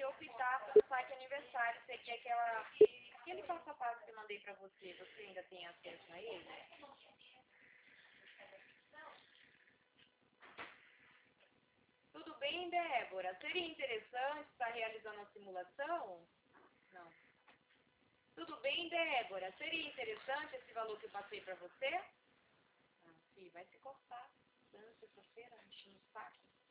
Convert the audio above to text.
optar pelo site aniversário, você quer aquele passo a passo que eu mandei pra você ainda tem acesso a ele? Tudo bem, Débora? Seria interessante estar realizando a simulação? Não. Tudo bem, Débora? Seria interessante esse valor que eu passei pra você? Não, filho, vai se cortar. Sexta-feira, enchendo o saco.